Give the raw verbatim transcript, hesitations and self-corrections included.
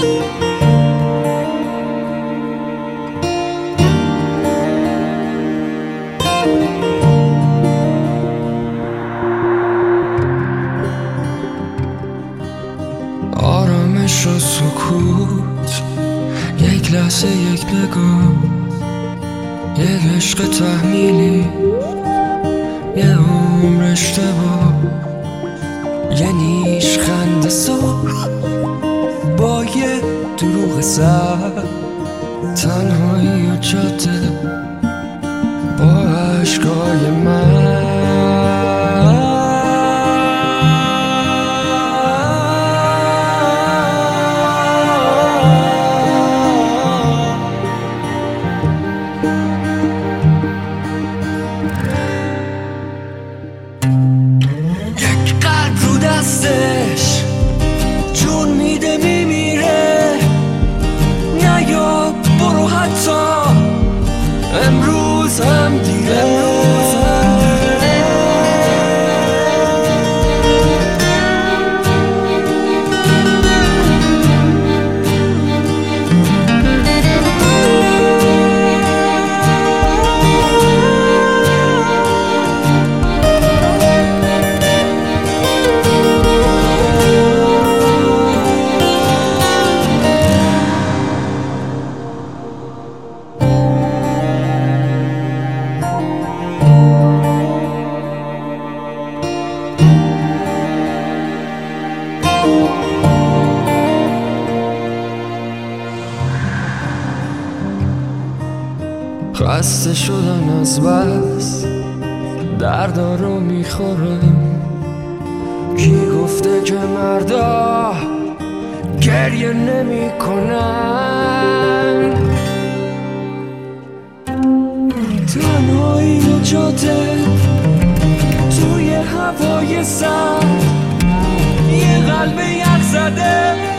آرامش و سکوت، یک لحظه یک نگاه، یک عشق تحمیلی، یه عمر اشتباه، یه نیش خنده سرخ با یه دروغ سر، تنهایی و جاده با عشقای من. یک قلب رو دستش جون میده میمیره، نیا برو حتی امروز هم دیره. خسته شدن از بس دردا رو میخورم، کی گفته که مردا گریه نمی کنن؟ تنهایی و جاده توی هوای سرد، یه قلب یخ زده